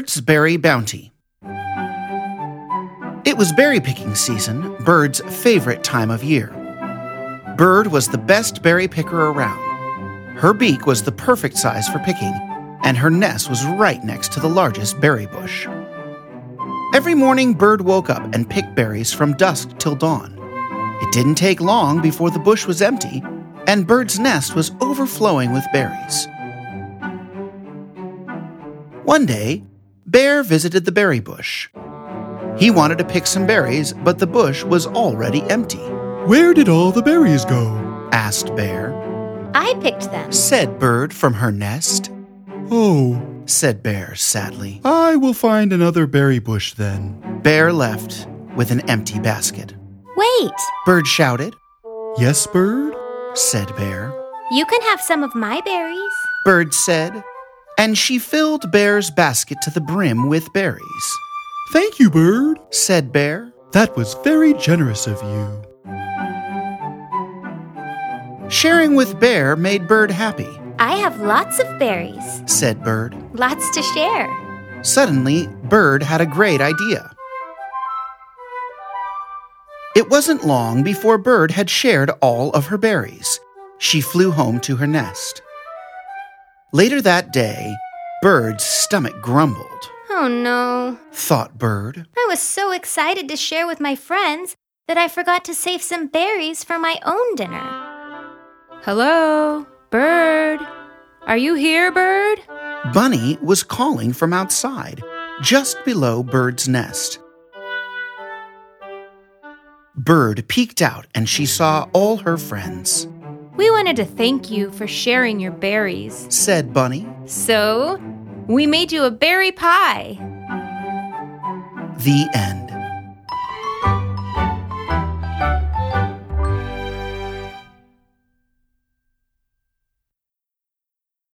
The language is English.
Bird's Berry Bounty. It was berry picking season, Bird's favorite time of year. Bird was the best berry picker around. Her beak was the perfect size for picking, and her nest was right next to the largest berry bush. Every morning, Bird woke up and picked berries from dusk till dawn. It didn't take long before the bush was empty, and Bird's nest was overflowing with berries. One day, Bear visited the berry bush. He wanted to pick some berries, but the bush was already empty. "Where did all the berries go?" asked Bear. I picked them, Said Bird from her nest. "Oh, Said Bear sadly. I will find another berry bush then." Bear left with an empty basket. Wait, Bird shouted. "Yes, Bird?" Said Bear. you can have some of my berries. Bird said, and she filled Bear's basket to the brim with berries. "Thank you, Bird. Said Bear. That was very generous of you." Sharing with Bear made Bird happy. I have lots of berries, Said Bird. lots to share. Suddenly, Bird had a great idea. It wasn't long before Bird had shared all of her berries. She flew home to her nest. Later that day, Bird's stomach grumbled. Oh no, Thought Bird. I was so excited to share with my friends that I forgot to save some berries for my own dinner. Hello, Bird? Are you here, Bird? Bunny was calling from outside, just below Bird's nest. Bird peeked out and she saw all her friends. We wanted to thank you for sharing your berries. Said Bunny. So, we made you a berry pie. The end.